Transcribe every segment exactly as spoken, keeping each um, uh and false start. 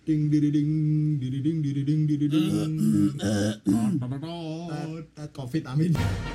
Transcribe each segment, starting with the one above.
ding diri ding diri ding diri ding diri ding tet covid amin.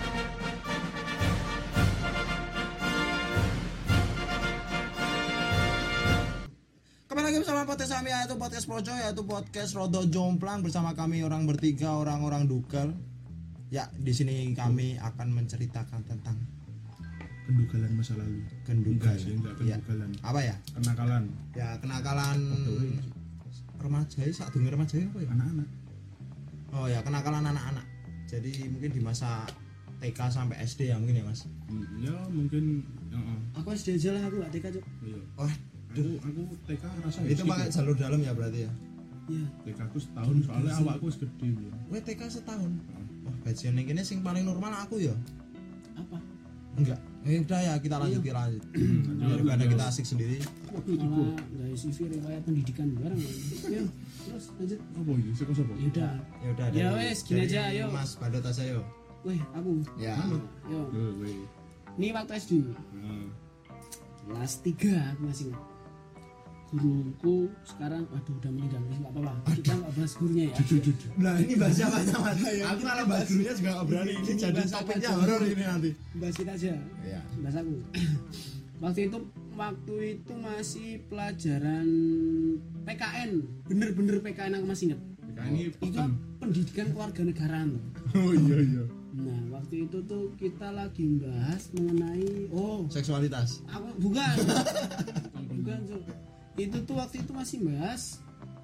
Kembali lagi bersama podcast kami, yaitu podcast Projo, yaitu podcast Rodo Jomplang, bersama kami orang bertiga, orang-orang dugal. Ya, di sini kami akan menceritakan tentang kendugalan masa lalu. Kendugalan. Enggak sih, enggak kendugalan. Ya. Apa ya? Kenakalan. Ya, kenakalan remaja, saat dulu remaja apa ya? Anak-anak. Oh ya, kenakalan anak-anak. Jadi mungkin di masa T K sampai S D ya mungkin ya, Mas. Ya, mungkin heeh. Aku S D aja lah, aku gak T K, Cuk. Iya. Oh, Aku, aku T K rasa itu pakai jalur dalam ya berarti ya? Iya. T K aku setahun soalnya awakku wis gede ya. Weh, T K setahun. Wah, bajingan yang ini sing paling normal aku ya. Apa? Enggak. Eh udah ya, kita lanjut, kita lanjut. Daripada kita asik sendiri. Malah gak C V riwayat pendidikan bareng. Yuk, terus lanjut. Apa iki? Saka sapa? Ya udah. Ya udah. Ya dari- wes, gini dari aja, ayo. Mas Badot aja yo. Weh, aku. Ya. Yo. Eh, weh. Ini waktu S D. Nah, Kelas tiga aku masih ingat. Guruku sekarang aduh udah meninggal, enggak apa-apa. Kita enggak bahas gurunya ya. Nah, ini bahas apa Mas? Aku kalau bahas gurunya juga enggak berani. Ini Ini jadi bahas topiknya apa? horor ini nanti. Bahas kita aja. Iya. Bahas aku. Waktu itu waktu itu masih pelajaran P K N. Bener-bener P K N aku masih ingat. P K N ini Itu pendidikan kewarganegaraan. Oh iya iya. Nah, waktu itu tuh kita lagi bahas mengenai oh, Seksualitas. aku bukan. bukan, Cuk. Itu tuh waktu itu masih bahas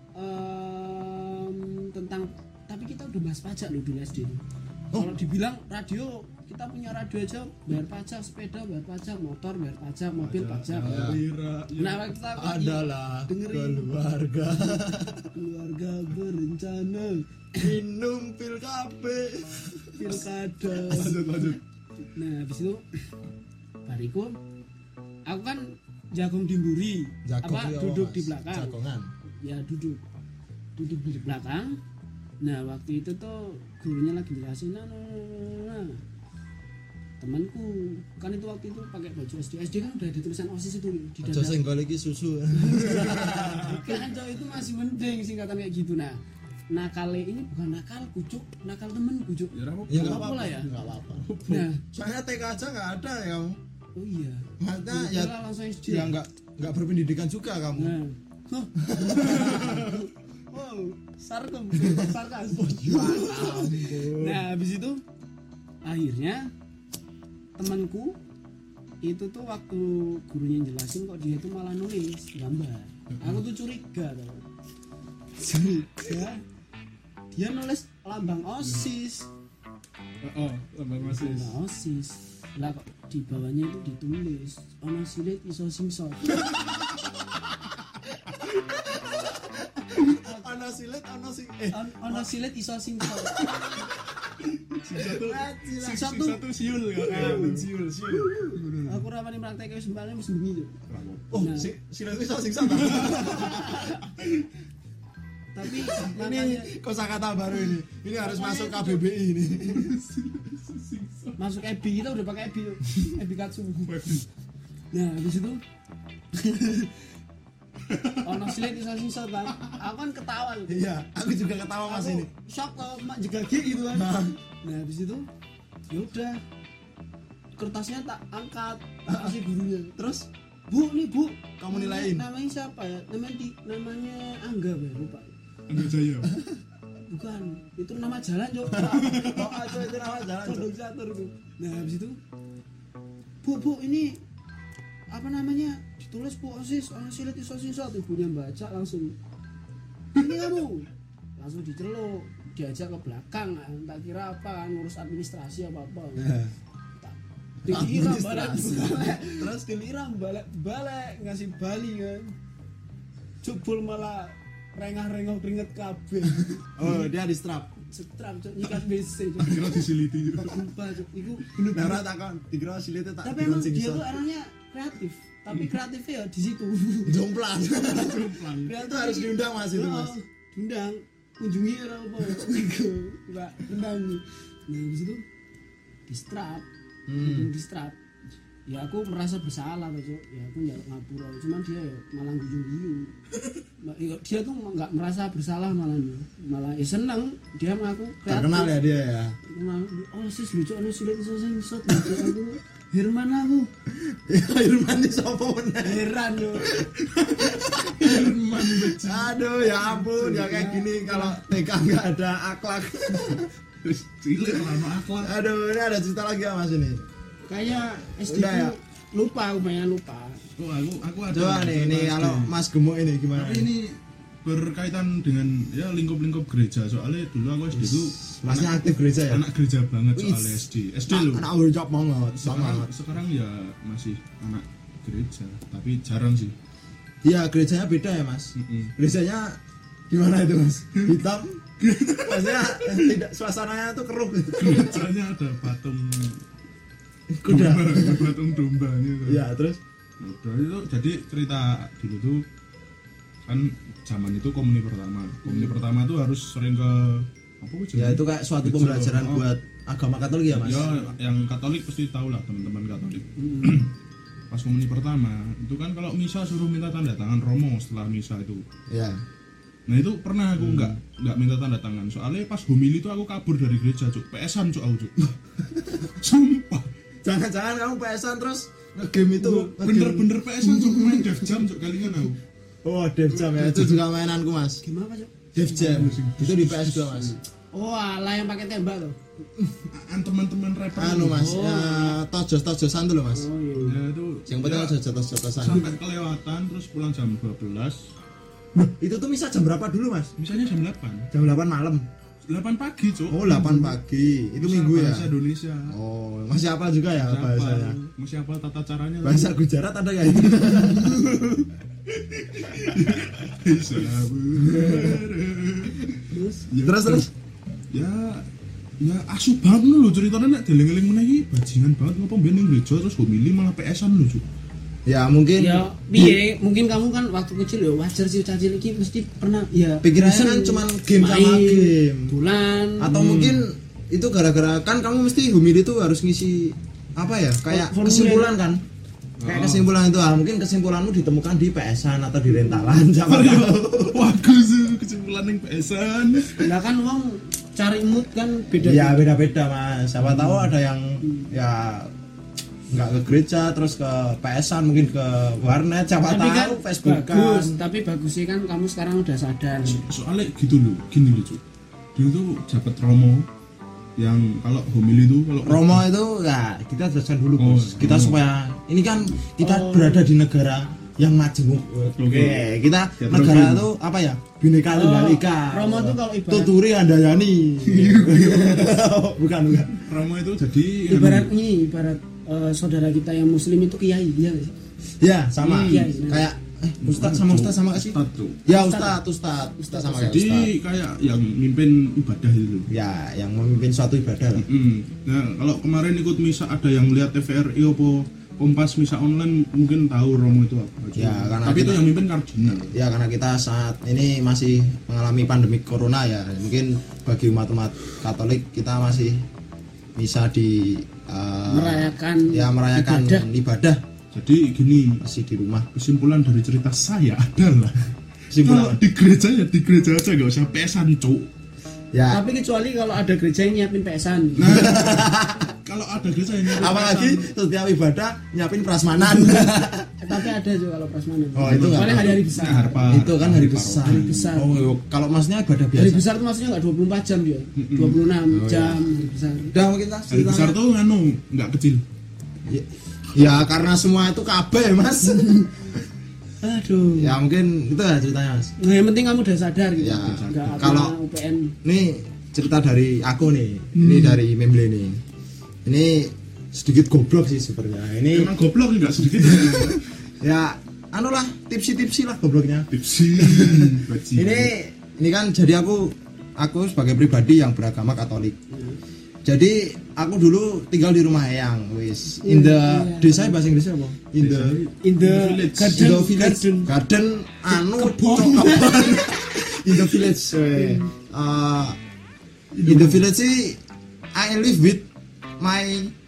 um, tentang tapi kita udah bahas pajak loh dulu S D. Oh. Kalau dibilang radio, kita punya radio aja bayar pajak, sepeda bayar pajak, motor bayar pajak, mobil pajak. Pira. Nah, waktu itu aku lagi Adalah dengerin keluarga keluarga berencana minum pil K B. pilkada. Lanjut lanjut. Nah, habis itu bariku aku kan jagung dimburi. Jagung apa ya, duduk Mas. di belakang. Jagongan. Ya duduk. Duduk di belakang. Nah, waktu itu tuh gurunya lagi jelasin nah, nah, nah, nah. Temanku kan itu waktu itu pakai baju S D. S D kan udah ada tulisan OSIS itu di Aja dada. senggol iki susu. Kan cowok itu masih mending singkatan kayak gitu. Nah, nakal ini bukan nakal kucuk, nakal temen kucuk. Ya ora Ya Nggak enggak apa-apa apa-apa lah ya. Enggak apa-apa. Nah, Soalnya T K aja enggak ada ya kamu. oh iya. Maksudnya Ya, ya lah, langsung S D. ya enggak enggak berpendidikan juga kamu. Nah. Huh. Wow, sarkem, sarkas. Nah, habis itu akhirnya temanku itu tuh waktu gurunya jelasin kok dia itu malah nulis gambar. Aku tuh curiga tuh. Curiga. Dia nulis lambang OSIS. Oh, lambang masih. Lambang OSIS. Lah kok di bawahnya itu ditulis ono silit iso singsot. Ana silet ana sing eh On- Ono silit iso singsot. Sing satu. Sing Sing satu satu siul ya. eh siul siul. aku rapani praktek wis mbane wis bengi tuh. Oh, Nah. si silet iso sing sama. Tapi Ini makanya kosakata baru ini. Ini harus masuk K B B I ini. masuk E B I kita udah pakai E B I tuh. E B I Katsu. Nah, habis itu ono silet iso singsot kan. Aku kan ketawa gitu. Iya, aku juga ketawa Mas Aku ini. shock tau mak jegagi gitu kan. Nah. Nah, habis itu ya udah kertasnya tak angkat, tak kasih gurunya. Terus, "Bu, nih, Bu, Kamu nilain. Namanya siapa ya? Namanya di namanya Angga ya, lupa. Angga Jaya. Bukan, itu nama jalan, Cok. Oh, aja itu nama jalan. Cok. Condong catur itu. Nah, habis itu Bu, Bu, ini apa namanya? Ditulis Bu OSIS, ono silet iso singsot. Ibunya baca langsung. Ini kamu. Langsung diceluk, diajak ke belakang kan. Tak kira apa kan ngurus administrasi apa-apa. Tak dikira balik balik. Terus dikira balik-balik ngasih bali kan. Jebul malah rengah-rengah keringet kabeh. Oh, dia di strap. Strap cok nyikat B C cok. Kira disiliti. Sumpah cok. Iku Nah, ora takon, dikira silete tak tapi emang dia tuh orangnya kreatif. Tapi kreatifnya ya di situ. jomplang. Jomplang. Itu harus diundang Mas itu, Mas. Oh, diundang. Kunjungi orang apa? Enggak, undang. Nah, habis itu di strap. Hmm. Di strap. ya aku merasa bersalah Cuk. Ya aku njaluk ngapura, cuman dia ya malah guyu-guyu. Ya, dia tuh nggak merasa bersalah malah malah ya seneng dia mengaku Terkenal ya dia ya. oh sis lucu anu silet iso sing shot aku Herman aku Irman di sopo meneh. heran yo Herman beci. Aduh ya ampun ya kayak gini kalau T K nggak ada akhlak. Wis cilik ora ono akhlak. Aduh ini ada cerita lagi ya Mas ini. kayak S D Udah ya? lupa aku banyak lupa Oh, aku aku ada. Coba nih ini cerita kalau S D. Mas Gemuk ini gimana? Tapi ini berkaitan dengan ya lingkup-lingkup gereja. Soalnya dulu aku S D itu Masnya aktif gereja ya? anak gereja banget Wih. soalnya S D. S D Nah, loh. anak urjok banget, Sekarang, banget. sekarang ya masih anak gereja, tapi jarang sih. Iya gerejanya beda ya Mas. Mm-mm. Gerejanya gimana itu Mas? Hitam? Maksudnya eh, tidak suasananya tuh keruh. Gerejanya ada patung Kuda. domba, ada patung dombanya. tuh. Iya terus? Udah itu jadi cerita dulu tuh kan zaman itu komuni pertama. Komuni pertama tuh harus sering ke apa sih? Ya itu kayak suatu Gereja. pembelajaran Oh. buat agama Katolik ya Mas. Ya, yang Katolik pasti tahu lah teman-teman Katolik. Pas komuni pertama, itu kan kalau misa suruh minta tanda tangan romo setelah misa itu. Ya. Nah itu pernah aku nggak nggak minta tanda tangan. Soalnya pas homili itu aku kabur dari gereja, cuk. P S-an cuk aku cuk. Sumpah. Jangan-jangan kamu P S-an terus nge-game itu nge-game. Bener-bener P S-an cuk main Def Jam cuk kalingan aku. Oh, Dev Jam ya. Itu juga mainanku Mas. gimana Pak Cuk? Dev Jam. Itu di P S dua Mas. oh alah yang pakai tembak tuh An teman-teman rapper. Anu Mas, Oh. ya tojos-tojosan dulu Mas. oh iya Ya itu Yang penting ya, aja jotos-jotosan. sampai kelewatan terus pulang jam dua belas. Itu tuh misa jam berapa dulu Mas? Misalnya jam delapan. Jam delapan malam. delapan pagi cuk. Oh, delapan pagi. Itu minggu ya. Bahasa Indonesia. Oh, masih apa juga ya Siapa? bahasanya? Masih apa tata caranya? Bahasa Gujarat ada nggak itu? Bisa. terus Terus terus. Ya ya asu banget lho ceritanya nek deling-eling meneh iki bajingan banget ngopo mbiyen ning gereja terus homili malah P S-an lho cuk. Ya mungkin ya piye mungkin kamu kan waktu kecil ya wajar sih caci iki mesti pernah ya pikirannya bosen kan cuman game sama main, game. bulan Atau mungkin itu gara-gara kan kamu mesti humili itu harus ngisi apa ya? Kayak Formulir. kesimpulan kan? Kayak Oh. kesimpulan itu ah, mungkin kesimpulanmu ditemukan di P S-an atau di rentalan siapa tahu. Bagus kesimpulan ning P S-an. lah kan uang cari mood kan beda Ya beda-beda Mas. Siapa tahu ada yang ya nggak ke gereja terus ke P S-an mungkin ke warnet siapa tapi kan tahu Facebook bagus kan. tapi bagusnya kan kamu sekarang udah sadar Soalnya gitu loh, gini loh cuk. Dulu tuh dapat romo yang kalau homili itu kalau Romo itu ya kita jelaskan dulu Oh, Gus. Kita Romo. supaya ini kan kita Oh. berada di negara yang majemuk. Oke, kita Ya, negara terus. itu apa ya? Bineka Tunggal Oh, Ika. Romo tuh kalau ibarat- Tuturi Andayani. bukan bukan. romo itu jadi ibarat ini ibarat eh, saudara kita yang muslim itu kiai dia nggak sih? Ya, sama. Iya, iya. Kayak eh Ustaz sama Ustaz sama kasih. Ustad tuh. Ya Ustaz, Ustaz, Ustaz sama kayak Jadi Ustaz. kayak yang mimpin ibadah itu. Ya, yang memimpin suatu ibadah lah. Hmm. Nah, kalau kemarin ikut misa ada yang lihat T V R I apa Kompas misa online mungkin tahu Romo itu apa. Ya, karena tapi itu kita- yang mimpin kardinal. Ya karena kita saat ini masih mengalami pandemi corona ya, mungkin bagi umat-umat Katolik kita masih bisa di uh, Merayakan ya merayakan ibadah. ibadah, Jadi gini, masih di rumah. kesimpulan dari cerita saya adalah Kesimpulan. kalau di gereja ya di gereja aja gak usah pesan cuk. Ya Tapi kecuali kalau ada gereja yang nyiapin P S-an. Nah, kalau ada gereja yang nyari apalagi pesan, setiap ibadah nyiapin prasmanan. Tapi ada juga kalau prasmanan. Oh, itu nggak Soalnya apa-apa. hari-hari besar. Nah, harpa. Itu kan hari besar. Hari besar. Oh, iya. Kalau masnya ibadah biasa. Hari besar itu maksudnya nggak dua puluh empat jam dia. dua puluh enam jam hari besar. Udah mungkin lah hari besar ceritanya. tuh nganu nggak kecil. Ya, ya karena semua itu kabeh mas. Aduh. Ya mungkin itu ya ceritanya mas. Nah, yang penting kamu udah sadar gitu. Ya, Nggak apa kalau- U P N. Ini cerita dari aku nih. Ini dari Memble nih. Ini sedikit goblok sih sebenarnya. Ini Emang goblok nggak sedikit. ya anu lah tipsi-tipsi lah gobloknya. Tipsi, bajingan. Ini ini kan jadi aku aku sebagai pribadi yang beragama Katolik. Jadi aku dulu tinggal di rumah Eyang, wis. In the Iya. desa bahasa Inggrisnya apa? In the In the village. garden, in the village garden. garden anu Kebon. kebon. In the village. eh. Uh, in the village sih I live with my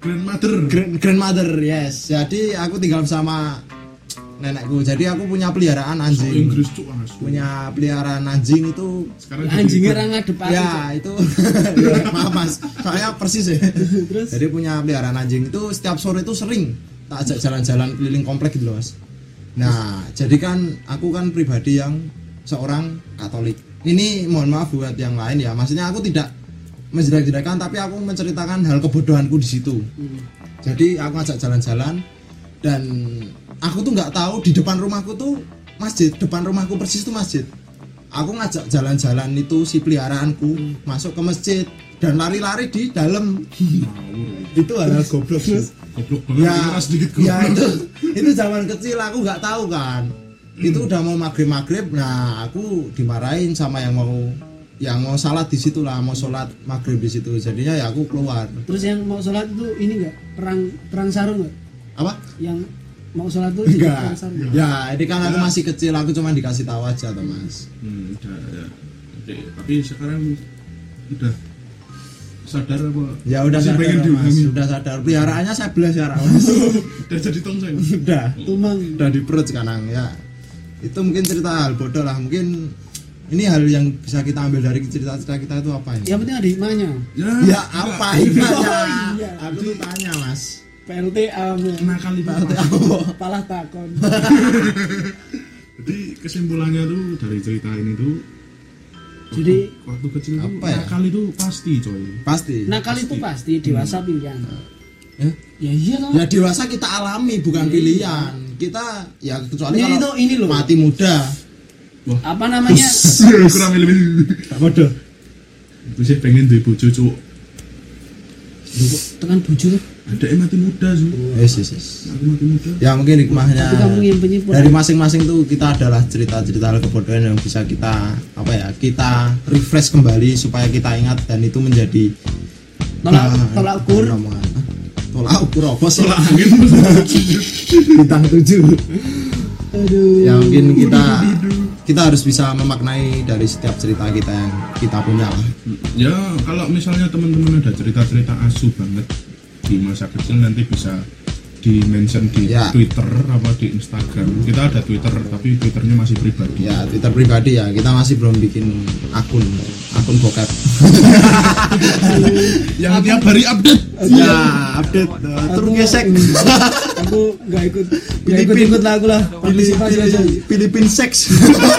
grandmother. Grand, grandmother, yes. Jadi aku tinggal bersama nenekku. Jadi aku punya peliharaan anjing. Inggris cuk asu. Punya peliharaan anjing itu. Sekarang Anjingnya jadi- orang ngadep aku. Ya itu ya, maaf mas, soalnya persis ya. Terus? Jadi punya peliharaan anjing itu setiap sore itu sering tak ajak jalan-jalan keliling komplek gitu loh mas. Nah jadi kan aku kan pribadi yang seorang Katolik. Ini mohon maaf buat yang lain ya, maksudnya aku tidak menjelek-jelekan tapi aku menceritakan hal kebodohanku di situ. Hmm. Jadi aku ajak jalan-jalan dan aku tuh nggak tahu di depan rumahku tuh masjid, depan rumahku persis tuh masjid. Aku ngajak jalan-jalan itu si peliharaanku masuk ke masjid dan lari-lari di dalam. Ngawur. Itu hal goblok. Goblok banget Ya, ya, sedikit goblok. ya itu itu zaman kecil aku nggak tahu kan. Itu udah mau maghrib maghrib, nah aku dimarahin sama yang mau yang mau salat di situ lah, mau sholat maghrib di situ. Jadinya ya aku keluar. Terus yang mau sholat itu ini enggak? Perang perang sarung enggak? Apa? Yang mau sholat itu jadi Enggak. perang sarung. Ya, ini kan aku masih kecil, aku cuma dikasih tahu aja tuh mas. Hmm, udah ya. Oke, tapi sekarang udah sadar apa? Ya udah Masih sadar pengen mas, diulangi? sudah sadar. Peliharaannya saya belas ya mas. Udah jadi tongseng. Udah, Tumang. udah di perut sekarang ya. Itu mungkin cerita hal bodoh lah, mungkin ini hal yang bisa kita ambil dari cerita-cerita kita itu apa ini? Yang penting ada hikmahnya. Ya, Ya apa hikmahnya? Oh, iya. Aku tuh tanya mas. P L T A nakal itu. palah takon. Jadi kesimpulannya tuh dari cerita ini tuh Jadi waktu kecil tuh Apa ya? nakal itu pasti coy. Pasti. nakal itu pasti dewasa pilihan. Ya? Ya iya toh. Ya dewasa kita alami bukan pilihan. Kita ya kecuali Ini kalau tuh ini loh. mati muda. Apa namanya? Kurang lebih. Tak bodoh. Itu sih pengen duwe bojo cuk. Tekan bojo. Ada yang mati muda su. Yes, yes, yes. Aku mati muda. Ya mungkin hikmahnya Tapi kamu yang penyimpulan. dari masing-masing tuh kita adalah cerita-cerita hal kebodohan yang bisa kita apa ya kita refresh kembali supaya kita ingat dan itu menjadi Tolak bahan- tolak ukur. bahan omongan. Tolak ukur apa sih? Tolak angin. Bintang tujuh. Aduh. Ya mungkin kita kita harus bisa memaknai dari setiap cerita kita yang kita punya lah. Ya kalau misalnya teman-teman ada cerita-cerita asu banget di masa kecil nanti bisa di mention di Ya. Twitter apa di Instagram. Kita ada Twitter tapi Twitternya masih pribadi. Ya Twitter pribadi ya kita masih belum bikin akun akun bokep. Yang tiap hari update. Ya update uh, turun gesek. Aku nggak ikut nggak ikut Filipin. ikut lagu lah. Partisipasi aja. Filipin seks.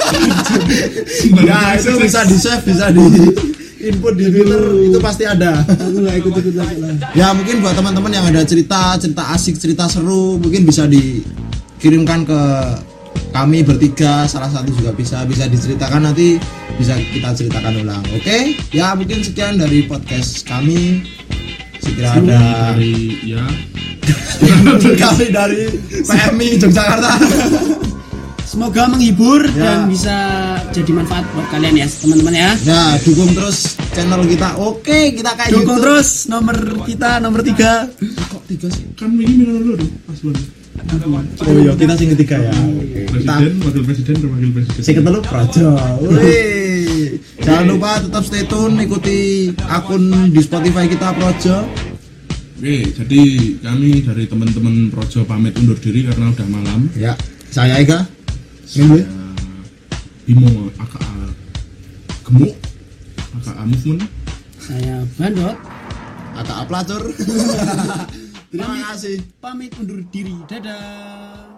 Ya itu bisa di save, bisa di input di Twitter itu pasti ada. Aku nggak ikut ikut lagu lah. Ya mungkin buat teman-teman yang ada cerita cerita asik, cerita seru mungkin bisa dikirimkan ke kami bertiga, salah satu juga bisa bisa diceritakan, nanti bisa kita ceritakan ulang. Oke ya mungkin sekian dari podcast kami. Segera ada Dari ya kami dari P M I Yogyakarta. Semoga menghibur Ya. dan bisa jadi manfaat buat kalian ya teman-teman ya. Nah dukung terus channel kita. Oke kita kayak Dukung gitu. terus nomor kita nomor tiga. Kok tiga sih? kan ini minum dulu tuh pas banget. Oh iya kita sing ketiga ya. Oke. Kita Presiden, wakil presiden, dan wakil presiden. sing ketelu Projo. Wih. Jangan lupa tetap stay tune, ikuti akun di Spotify kita Projo. Oke, jadi kami dari teman-teman Projo pamit undur diri karena udah malam. Ya, saya Ega. Minggu. Ya, Bimo A K A Gemuk, A K A Movement. Saya Bandot. Agak pelacur. Terima kasih. Pamit undur diri. Dadah.